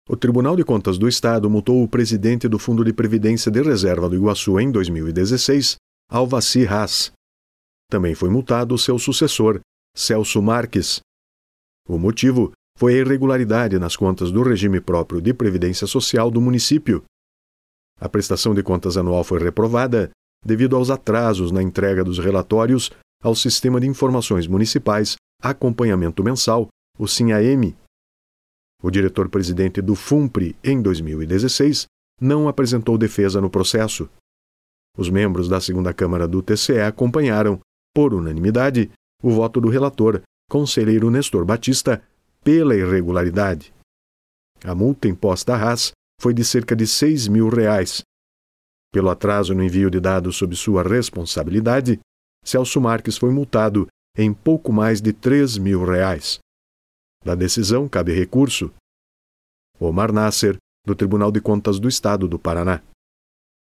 O Tribunal de Contas do Estado multou o presidente do Fundo de Previdência de Reserva do Iguaçu em 2016, Alvaci Haas. Também foi multado seu sucessor, Celso Marques. O motivo foi a irregularidade nas contas do regime próprio de previdência social do município. A prestação de contas anual foi reprovada devido aos atrasos na entrega dos relatórios ao Sistema de Informações Municipais Acompanhamento Mensal, o SINAM. O diretor-presidente do FUNPRE, em 2016, não apresentou defesa no processo. Os membros da segunda Câmara do TCE acompanharam, por unanimidade, o voto do relator, conselheiro Nestor Batista, pela irregularidade. A multa imposta a Haas foi de cerca de R$6 mil. Pelo atraso no envio de dados sob sua responsabilidade, Celso Marques foi multado em pouco mais de R$3 mil. Da decisão cabe recurso. Omar Nasser, do Tribunal de Contas do Estado do Paraná.